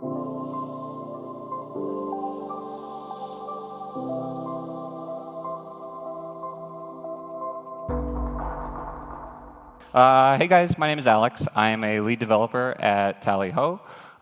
Hey guys, my name is Alex. I am a lead developer at Tallyho,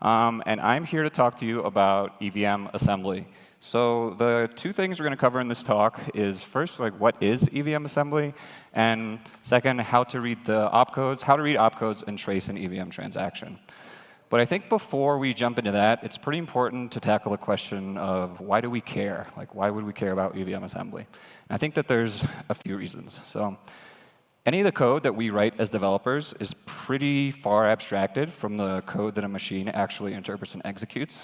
and I'm here to talk to you about EVM assembly. So the two things we're going to cover in this talk is first, like, what is EVM assembly, and second, how to read the opcodes, how to read opcodes and trace an EVM transaction. But I think before we jump into that, it's pretty important to tackle the question of why do we care? Like, why would we care about EVM assembly? And I think that there's a few reasons. So any of the code that we write as developers is pretty far abstracted from the code that a machine actually interprets and executes.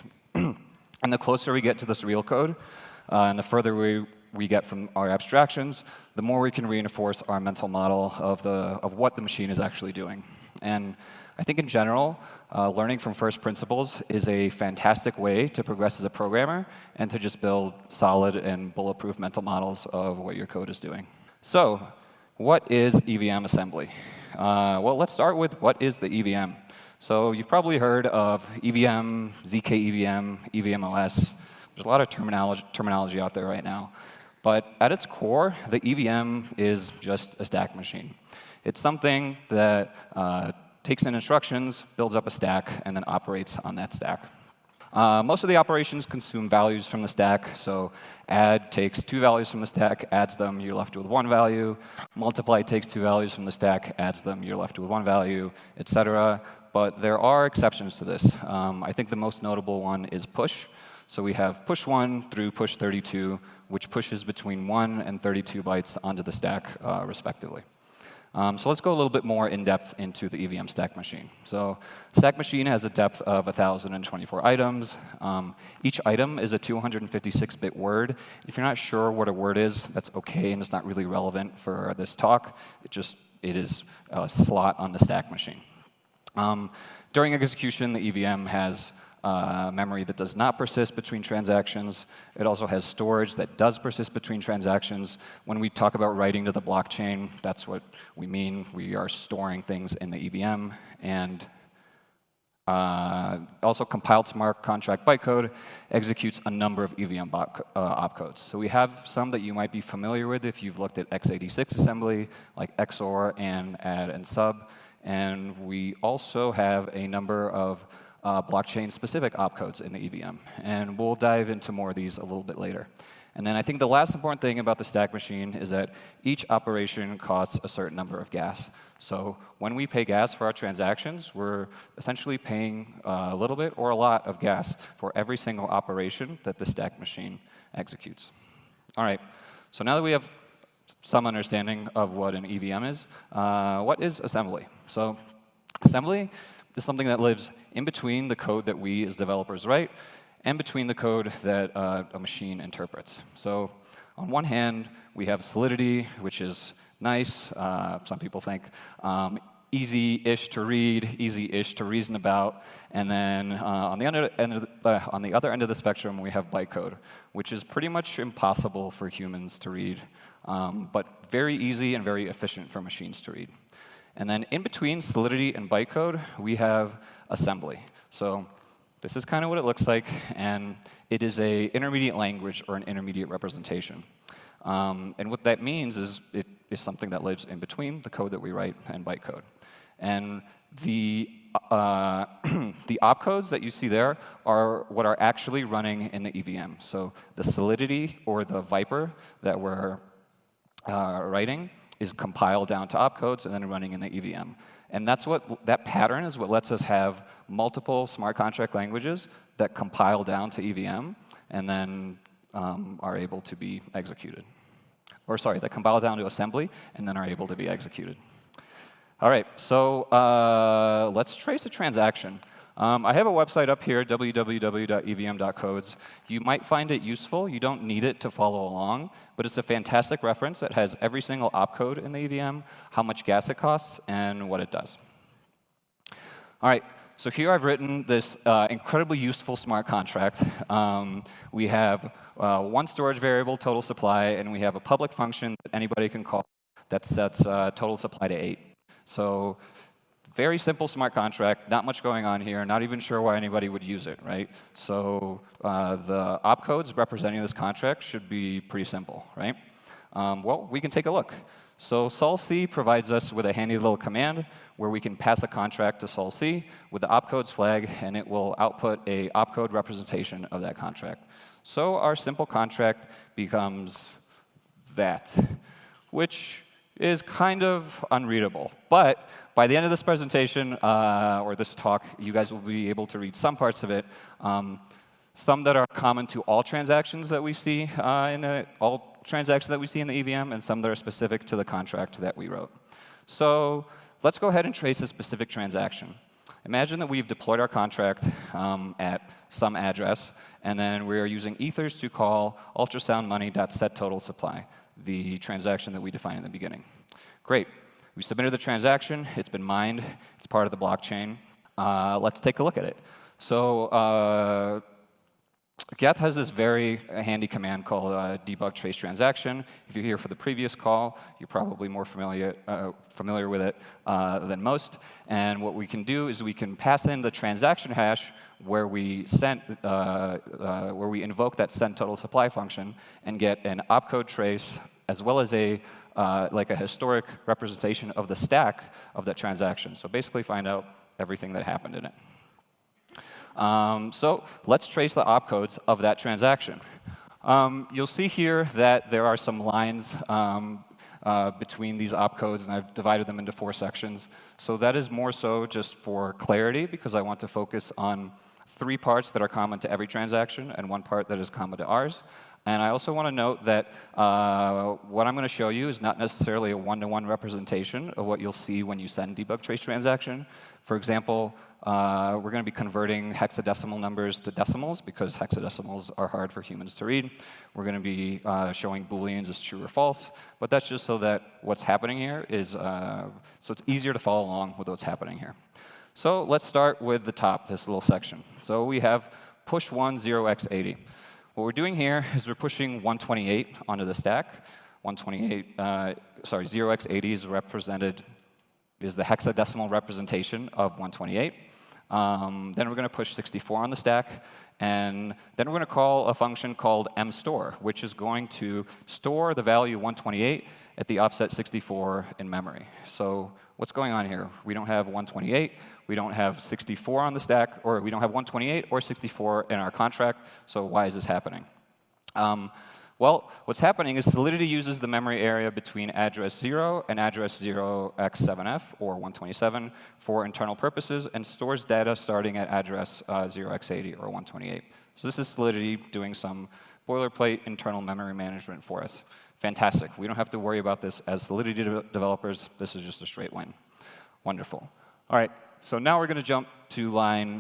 And the closer we get to this real code, and the further we get from our abstractions, the more we can reinforce our mental model of what the machine is actually doing. And I think in general, learning from first principles is a fantastic way to progress as a programmer and to just build solid and bulletproof mental models of what your code is doing. So what is EVM assembly? Well, let's start with what is the EVM. So you've probably heard of EVM, zk-EVM, EVM-OS. There's a lot of terminology out there right now. But at its core, the EVM is just a stack machine. It's something that takes in instructions, builds up a stack, and then operates on that stack. Most of the operations consume values from the stack. So add takes 2 values from the stack, adds them, you're left with 1 value. Multiply takes 2 values from the stack, adds them, you're left with 1 value, etc. But there are exceptions to this. I think the most notable one is push. So we have push1 through push32, which pushes between 1 and 32 bytes onto the stack, respectively. So let's go a little bit more in depth into the EVM stack machine. So stack machine has a depth of 1,024 items. Each item is a 256-bit word. If you're not sure what a word is, that's OK, and it's not really relevant for this talk. It is a slot on the stack machine. During execution, the EVM has memory that does not persist between transactions. It also has storage that does persist between transactions. When we talk about writing to the blockchain, that's what we mean. We are storing things in the EVM. And also compiled smart contract bytecode executes a number of EVM opcodes. So we have some that you might be familiar with if you've looked at x86 assembly, like XOR and add and sub. And we also have a number of blockchain-specific opcodes in the EVM. And we'll dive into more of these a little bit later. And then I think the last important thing about the stack machine is that each operation costs a certain number of gas. So when we pay gas for our transactions, we're essentially paying a little bit or a lot of gas for every single operation that the stack machine executes. All right, so now that we have some understanding of what an EVM is, what is assembly? So assembly is something that lives in between the code that we as developers write and between the code that a machine interprets. So on one hand, we have Solidity, which is nice. Some people think easy-ish to read, easy-ish to reason about. And then on the other end of the spectrum, we have bytecode, which is pretty much impossible for humans to read, but very easy and very efficient for machines to read. And then in between Solidity and bytecode, we have assembly. So this is kind of what it looks like, and it is an intermediate language or an intermediate representation. And what that means is it is something that lives in between the code that we write and bytecode. And the opcodes that you see there are what are actually running in the EVM. So the Solidity or the Viper that we're writing is compiled down to opcodes and then running in the EVM. And that pattern is what lets us have multiple smart contract languages that compile down to EVM and then are able to be executed. Or sorry, that compile down to assembly and then are able to be executed. All right, so let's trace a transaction. I have a website up here, www.evm.codes. You might find it useful. You don't need it to follow along, but it's a fantastic reference. It has every single opcode in the EVM, how much gas it costs, and what it does. All right, so here I've written this incredibly useful smart contract. We have one storage variable, total supply, and we have a public function that anybody can call that sets total supply to 8. So Very simple smart contract, not much going on here, not even sure why anybody would use it, right? So the opcodes representing this contract should be pretty simple, right? Well, we can take a look. So solc provides us with a handy little command where we can pass a contract to solc with the opcodes flag, and it will output a opcode representation of that contract. So our simple contract becomes that, which is kind of unreadable. But by the end of this presentation, or this talk, you guys will be able to read some parts of it, some that are common to all transactions that we see all transactions that we see in the EVM, and some that are specific to the contract that we wrote. So let's go ahead and trace a specific transaction. Imagine that we've deployed our contract at some address, and then we're using ethers to call ultrasoundmoney.setTotalSupply, the transaction that we defined in the beginning. Great. We submitted the transaction. It's been mined. It's part of the blockchain. Let's take a look at it. So Geth has this very handy command called debug trace transaction. If you're here for the previous call, you're probably more familiar with it than most. And what we can do is we can pass in the transaction hash where we invoke that send total supply function and get an opcode trace as well as like a historic representation of the stack of that transaction. So basically find out everything that happened in it. So let's trace the opcodes of that transaction. You'll see here that there are some lines between these opcodes, and I've divided them into 4 sections. So that is more so just for clarity, because I want to focus on 3 parts that are common to every transaction and 1 part that is common to ours. And I also want to note that what I'm going to show you is not necessarily a one-to-one representation of what you'll see when you send debug trace transaction. For example, we're going to be converting hexadecimal numbers to decimals because hexadecimals are hard for humans to read. We're going to be showing Booleans as true or false. But that's just so that what's happening here is, so it's easier to follow along with what's happening here. So let's start with the top, this little section. So we have push 1 0x80. What we're doing here is we're pushing 128 onto the stack. 0x80 is the hexadecimal representation of 128. Then we're going to push 64 on the stack, and then we're going to call a function called mstore, which is going to store the value 128 at the offset 64 in memory. So what's going on here? We don't have 128, we don't have 64 on the stack, or we don't have 128 or 64 in our contract, so why is this happening? Well, what's happening is Solidity uses the memory area between address 0 and address 0x7f, or 127, for internal purposes, and stores data starting at address 0x80, or 128. So this is Solidity doing some boilerplate internal memory management for us. Fantastic. We don't have to worry about this as Solidity developers. This is just a straight win. Wonderful. All right. So now we're going to jump to line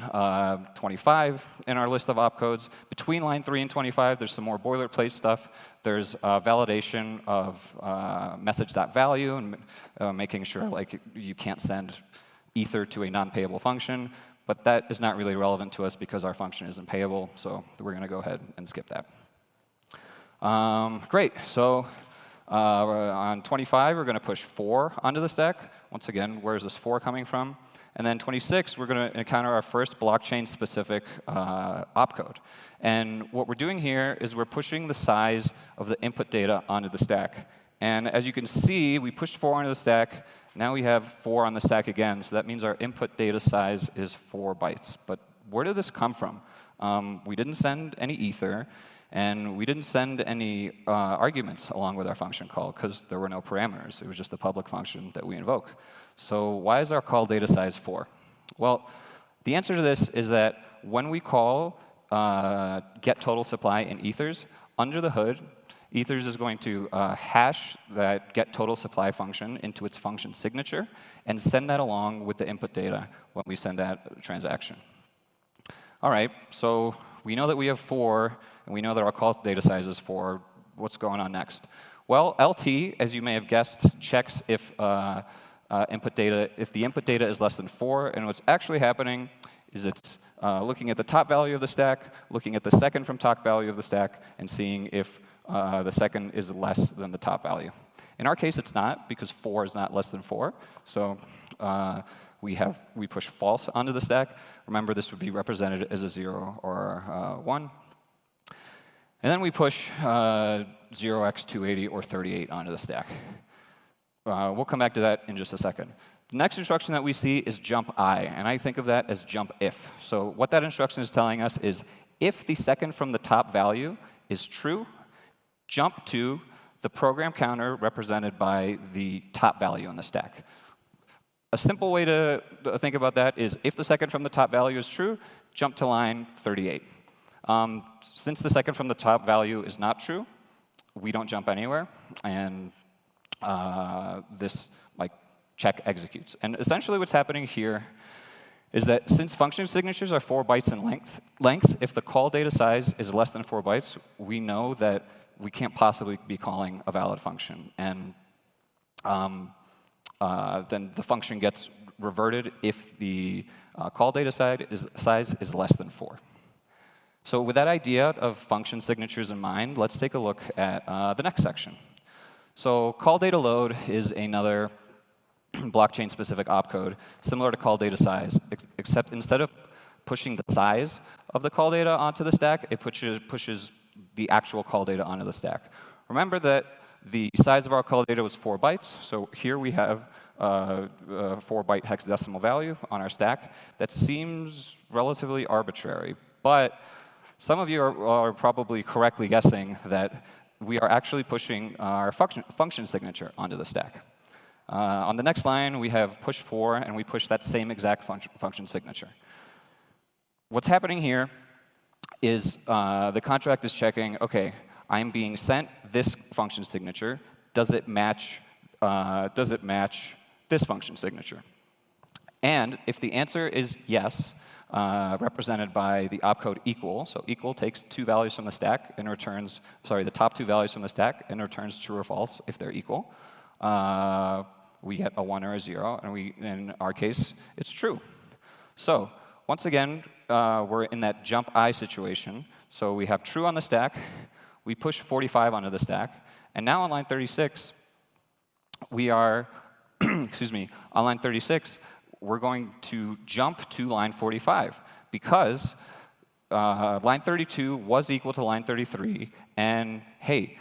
25 in our list of opcodes. Between line 3 and 25, there's some more boilerplate stuff. There's validation of message.value and making sure like you can't send ether to a non-payable function. But that is not really relevant to us because our function isn't payable. So we're going to go ahead and skip that. Great. So on 25, we're going to push 4 onto the stack. Once again, where is this 4 coming from? And then 26, we're going to encounter our first blockchain-specific opcode. And what we're doing here is we're pushing the size of the input data onto the stack. And as you can see, we pushed 4 onto the stack. Now we have 4 on the stack again. So that means our input data size is 4 bytes. But where did this come from? We didn't send any ether. And we didn't send any arguments along with our function call because there were no parameters. It was just a public function that we invoke. So why is our call data size 4? Well, the answer to this is that when we call get total supply in ethers, under the hood, ethers is going to hash that get total supply function into its function signature and send that along with the input data when we send that transaction. All right, so we know that we have 4, and we know that our call data size is 4. What's going on next? Well, LT, as you may have guessed, checks if the input data is less than 4. And what's actually happening is it's looking at the top value of the stack, looking at the second from top value of the stack, and seeing if the second is less than the top value. In our case, it's not, because 4 is not less than 4. So we push false onto the stack. Remember, this would be represented as a 0 or 1. And then we push 0x280 or 38 onto the stack. We'll come back to that in just a second. The next instruction that we see is jump I, and I think of that as jump if. So what that instruction is telling us is if the second from the top value is true, jump to the program counter represented by the top value in the stack. A simple way to think about that is if the second from the top value is true, jump to line 38. Since the second from the top value is not true, we don't jump anywhere, and this check executes. And essentially what's happening here is that since function signatures are 4 bytes in length, if the call data size is less than 4 bytes, we know that we can't possibly be calling a valid function. And then the function gets reverted if the call data size is less than 4. So with that idea of function signatures in mind, let's take a look at the next section. So call data load is another blockchain-specific opcode, similar to call data size, except instead of pushing the size of the call data onto the stack, it pushes the actual call data onto the stack. Remember that the size of our call data was 4 bytes, so here we have a 4-byte hexadecimal value on our stack. That seems relatively arbitrary, but some of you are probably correctly guessing that we are actually pushing our function signature onto the stack. On the next line, we have push 4, and we push that same exact function signature. What's happening here is the contract is checking, OK, I'm being sent this function signature. Does it match this function signature? And if the answer is yes, represented by the opcode equal, so equal takes 2 values from the stack and returns, the top 2 values from the stack and returns true or false if they're equal. We get a 1 or a 0, and in our case, it's true. So once again, we're in that jump I situation. So we have true on the stack. We push 45 onto the stack. And now on line 36, we are, excuse me, on line 36, we're going to jump to line 45 because line 32 was equal to line 33. And hey,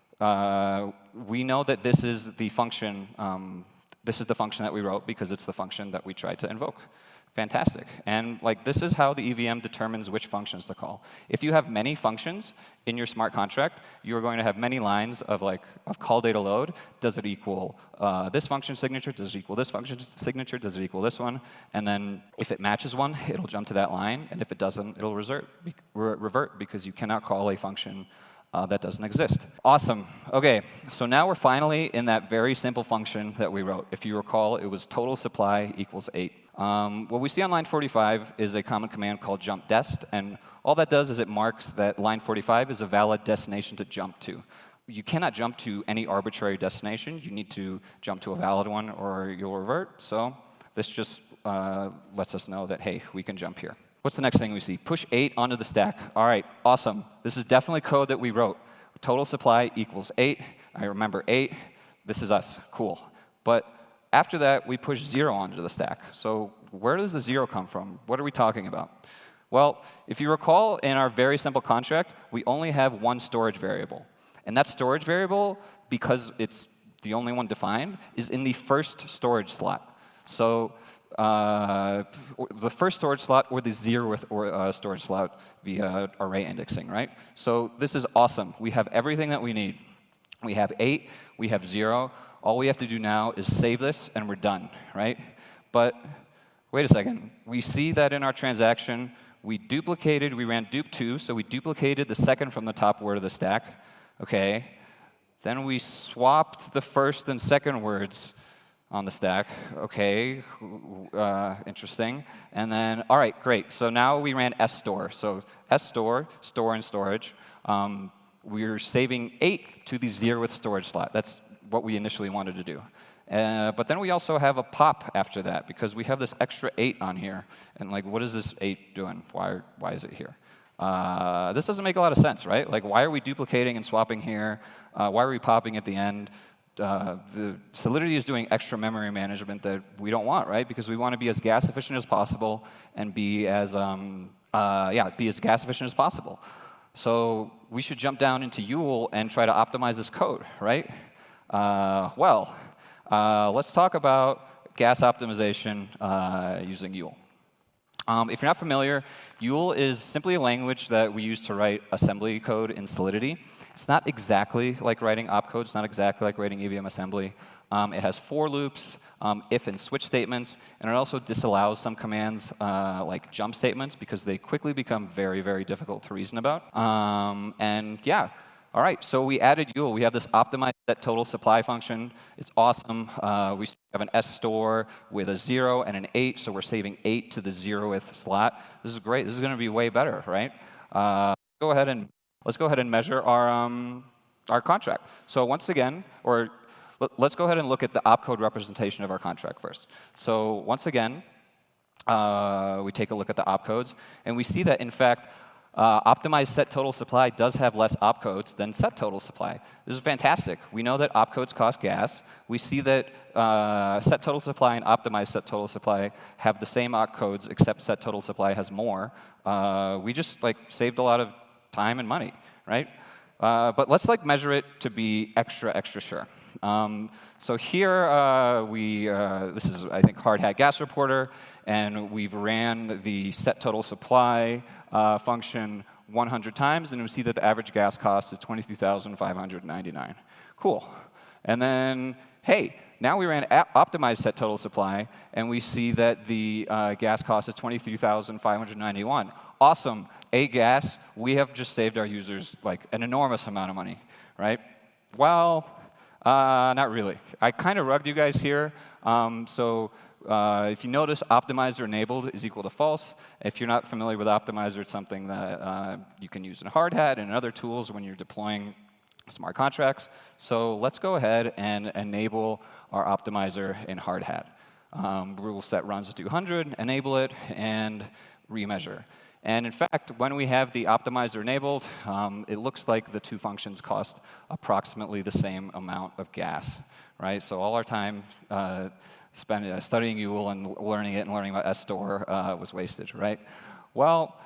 we know that this is the function. This is the function that we wrote because it's the function that we tried to invoke. Fantastic. And this is how the EVM determines which functions to call. If you have many functions in your smart contract, you are going to have many lines of call data load. Does it equal this function signature? Does it equal this function signature? Does it equal this one? And then if it matches one, it'll jump to that line. And if it doesn't, it'll revert because you cannot call a function that doesn't exist. Awesome. OK, so now we're finally in that very simple function that we wrote. If you recall, it was total supply equals 8. What we see on line 45 is a common command called jump dest, and all that does is it marks that line 45 is a valid destination to jump to. You cannot jump to any arbitrary destination. You need to jump to a valid one or you'll revert. So this just lets us know that, hey, we can jump here. What's the next thing we see? Push 8 onto the stack. All right, awesome. This is definitely code that we wrote. Total supply equals 8. I remember 8. This is us. Cool. But after that, we push 0 onto the stack. So where does the 0 come from? What are we talking about? Well, if you recall, in our very simple contract, we only have one storage variable. And that storage variable, because it's the only one defined, is in the first storage slot. So the first storage slot or the 0th storage slot via array indexing, right? So this is awesome. We have everything that we need. We have 8. We have 0. All we have to do now is save this, and we're done, right? But wait a second. We see that in our transaction, we ran dupe2, so we duplicated the second from the top word of the stack. OK. Then we swapped the first and second words on the stack. OK, interesting. And then, all right, great. So now we ran store. So store, store and storage. We're saving 8 to the 0th storage slot. That's what we initially wanted to do. But then we also have a pop after that, because we have this extra 8 on here. And what is this 8 doing? Why is it here? This doesn't make a lot of sense, right? Why are we duplicating and swapping here? Why are we popping at the end? the Solidity is doing extra memory management that we don't want, right? Because we want to be as gas efficient as possible and be as gas efficient as possible. So we should jump down into Yule and try to optimize this code, right? Let's talk about gas optimization using Yule. If you're not familiar, Yule is simply a language that we use to write assembly code in Solidity. It's not exactly like writing opcode. It's not exactly like writing EVM assembly. It has for loops, if and switch statements, and it also disallows some commands like jump statements because they quickly become very, very difficult to reason about. All right, so we added Yule. We have this optimized set total supply function. It's awesome. We have an S store with a 0 and an 8, so we're saving 8 to the 0th slot. This is great. This is going to be way better, right? Let's go ahead and measure our contract. So once again, let's go ahead and look at the opcode representation of our contract first. So once again, we take a look at the opcodes, and we see that, in fact, optimized set total supply does have less opcodes than set total supply. This is fantastic. We know that opcodes cost gas. We see that set total supply and optimized set total supply have the same opcodes, except set total supply has more. We just saved a lot of time and money, right? But let's measure it to be extra sure. So here this is, I think, Hard Hat Gas Reporter, and we've ran the set total supply function 100 times, and we see that the average gas cost is $22,599. Cool. And then, hey, now we ran optimized set total supply, and we see that the gas cost is $23,591. Awesome. gas, we have just saved our users an enormous amount of money, right? Well, not really. I kind of rugged you guys here. If you notice, optimizer enabled is equal to false. If you're not familiar with optimizer, it's something that you can use in Hard Hat and other tools when you're deploying smart contracts. So let's go ahead and enable our optimizer in Hard Hat. Rule set runs to 200, enable it, and remeasure. And in fact, when we have the optimizer enabled, it looks like the two functions cost approximately the same amount of gas, right? So all our time spent studying Yule and learning about S-store was wasted, right? Well,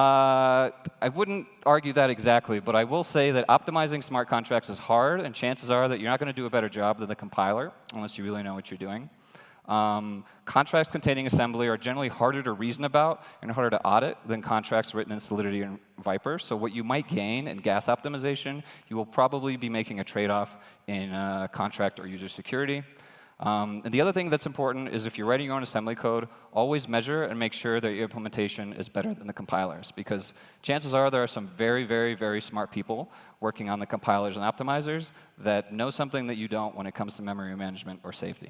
I wouldn't argue that exactly, but I will say that optimizing smart contracts is hard, and chances are that you're not going to do a better job than the compiler unless you really know what you're doing. Contracts containing assembly are generally harder to reason about and harder to audit than contracts written in Solidity and Viper. So what you might gain in gas optimization, you will probably be making a trade-off in contract or user security. And the other thing that's important is if you're writing your own assembly code, always measure and make sure that your implementation is better than the compilers, because chances are there are some very, very, very smart people working on the compilers and optimizers that know something that you don't when it comes to memory management or safety.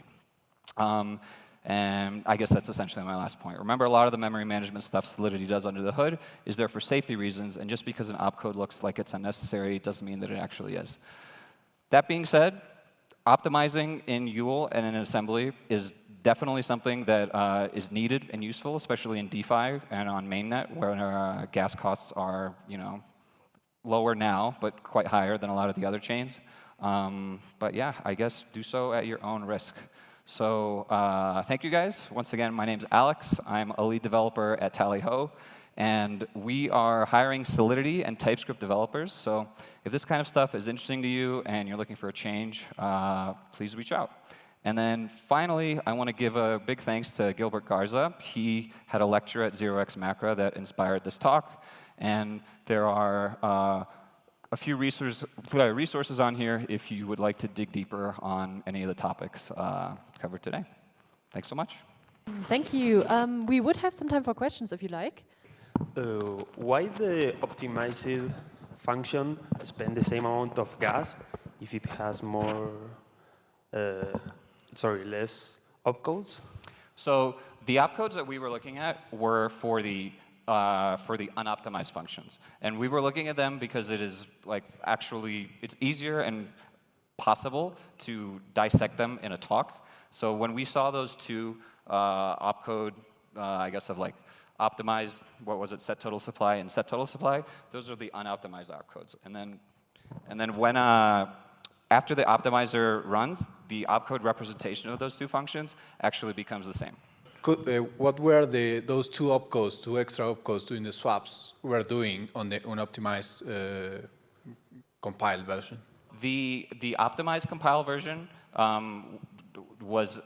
And I guess that's essentially my last point. Remember, a lot of the memory management stuff Solidity does under the hood is there for safety reasons, and just because an opcode looks like it's unnecessary doesn't mean that it actually is. That being said, optimizing in Yule and in assembly is definitely something that is needed and useful, especially in DeFi and on mainnet, where gas costs are, lower now, but quite higher than a lot of the other chains. But yeah, I guess do so at your own risk. So thank you guys. Once again, my name's Alex. I'm a lead developer at Tallyho, and we are hiring Solidity and TypeScript developers. So if this kind of stuff is interesting to you and you're looking for a change, please reach out. And then finally, I want to give a big thanks to Gilbert Garza. He had a lecture at 0x Macro that inspired this talk, and there are a few resources on here if you would like to dig deeper on any of the topics covered today. Thanks so much. Thank you. We would have some time for questions if you like. Why the optimized function spend the same amount of gas if it has less opcodes? So the opcodes that we were looking at were for the unoptimized functions. And we were looking at them because it is it's easier and possible to dissect them in a talk. So when we saw those two opcode, of optimized, set total supply and set total supply, those are the unoptimized opcodes. And then when after the optimizer runs, the opcode representation of those two functions actually becomes the same. What were those two opcodes, two extra opcodes doing the swaps were doing on the unoptimized compiled version? The optimized compile version was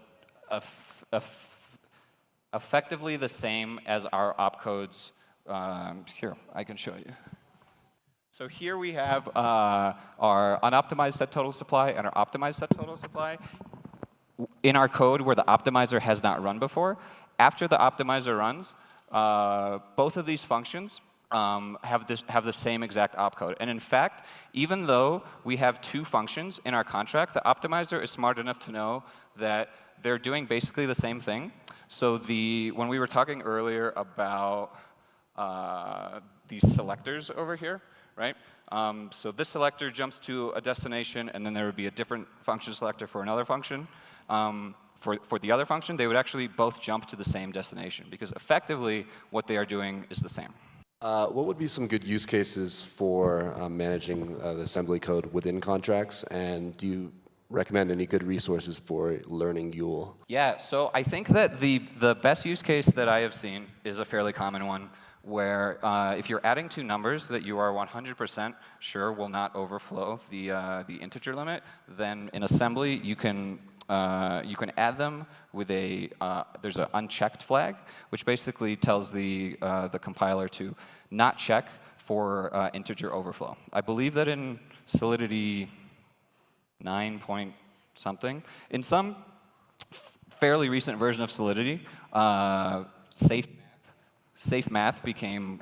effectively the same as our opcodes. Here, I can show you. So here we have our unoptimized set total supply and our optimized set total supply in our code where the optimizer has not run before. After the optimizer runs, both of these functions have the same exact opcode. And in fact, even though we have two functions in our contract, the optimizer is smart enough to know that they're doing basically the same thing. So when we were talking earlier about these selectors over here, right? So this selector jumps to a destination, and then there would be a different function selector for another function. For the other function, they would actually both jump to the same destination, because effectively what they are doing is the same. What would be some good use cases for managing the assembly code within contracts, and do you recommend any good resources for learning Yule? Yeah, so I think that the best use case that I have seen is a fairly common one, where if you're adding two numbers that you are 100% sure will not overflow the integer limit, then in assembly you can add them with there's an unchecked flag, which basically tells the compiler to not check for integer overflow. I believe that in Solidity 9 point something, in some fairly recent version of Solidity, safe math became,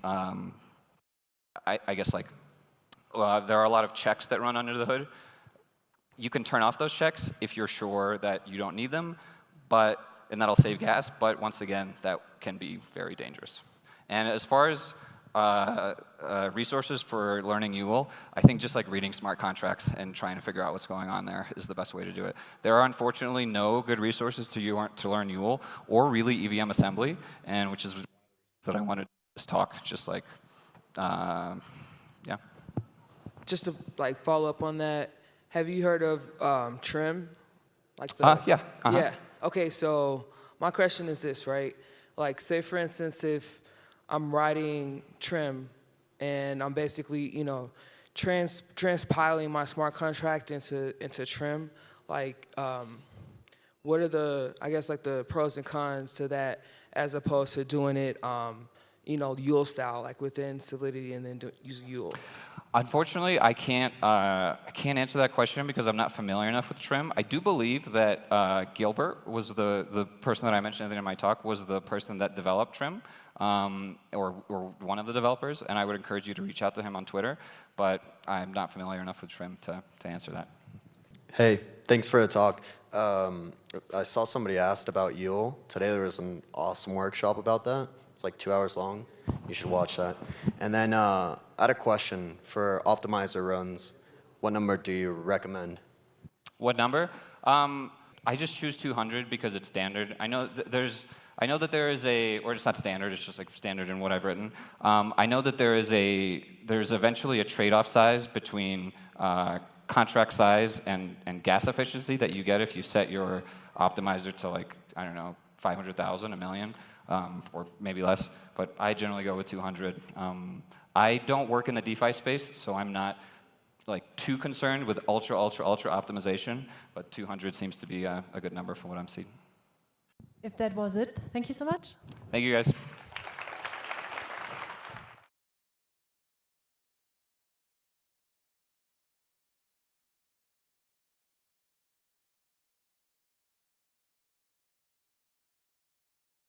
I guess, like, there are a lot of checks that run under the hood. You can turn off those checks if you're sure that you don't need them, and that'll save gas, but once again, that can be very dangerous. And as far as resources for learning Yule, I think just like reading smart contracts and trying to figure out what's going on there is the best way to do it. There are unfortunately no good resources to learn Yule or really EVM assembly, and which is that I wanted this talk, just like, yeah. Just to like follow up on that, have you heard of trim? Like yeah. Yeah. Okay, so my question is this, right? Like, say for instance, if I'm writing trim and I'm basically, transpiling my smart contract into trim, like, what are the pros and cons to that, as opposed to doing it, Yule style, like within Solidity and then using Yule? Unfortunately, I can't answer that question because I'm not familiar enough with trim. I do believe that Gilbert was the person that I mentioned in my talk, was the person that developed trim, or one of the developers, and I would encourage you to reach out to him on Twitter, but I'm not familiar enough with trim to answer that. Hey, thanks for the talk. I saw somebody asked about Yule. Today there was an awesome workshop about that. It's like 2 hours long. You should watch that. And then I had a question for optimizer runs. What number do you recommend? What number? I just choose 200 because it's standard. I know that there is or it's not standard, it's just like standard in what I've written. I know that there's eventually a trade-off size between contract size and gas efficiency that you get if you set your optimizer to, like, I don't know, 500,000, a million, or maybe less, but I generally go with 200. I don't work in the DeFi space, so I'm not like too concerned with ultra optimization, but 200 seems to be a good number for what I'm seeing. If that was it, thank you so much. Thank you, guys.